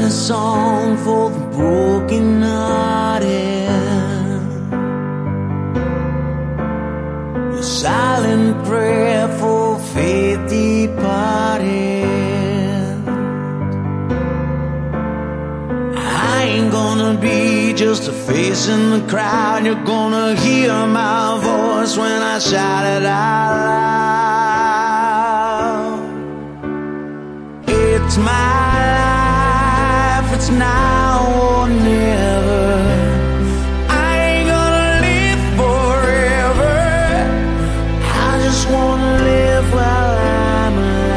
a song for the broken-hearted, a silent prayer for faith departed. I ain't gonna be just a face in the crowd. You're gonna hear my voice when I shout it out loud. It's my life, it's now or never. I ain't gonna live forever. I just wanna live while I'm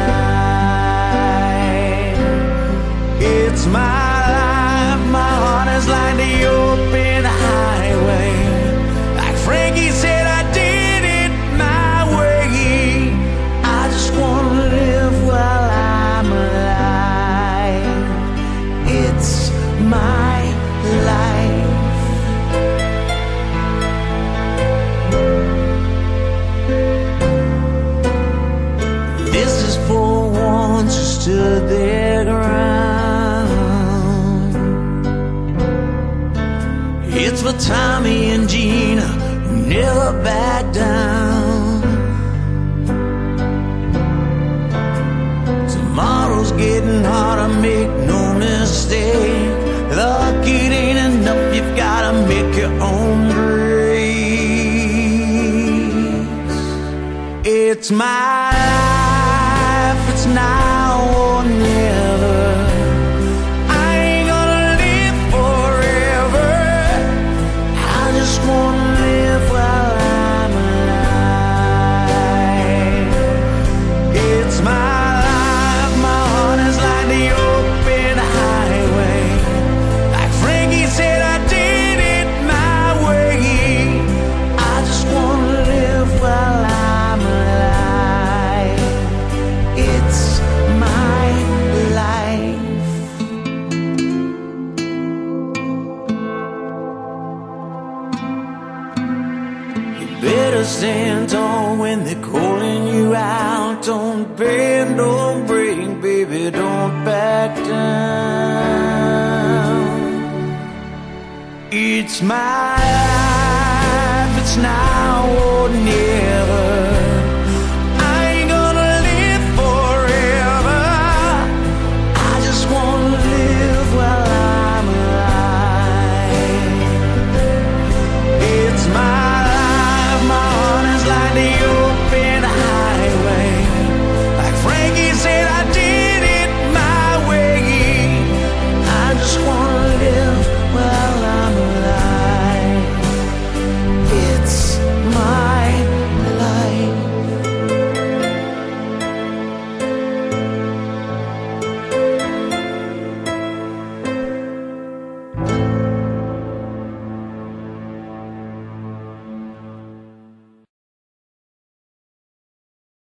alive. It's my life, my heart is like the open highway. Like Frankie said, I did it my way. I just wanna live while I'm alive. It's my life. This is for ones who stood their ground. It's for Tommy and Gina who never back down. Tomorrow's getting harder, make no mistake. Luck, it ain't enough, you've gotta make your own grace. It's my life, it's now or never. I ain't gonna live forever. I just wanna live while I'm alive. It's my life, my heart is like the open highway. Like Frankie said, I did it my way. I just wanna live while I'm alive. It's my life. You better stand tall when they're calling you out. Don't bend, don't break, baby, don't back down. It's my life, it's now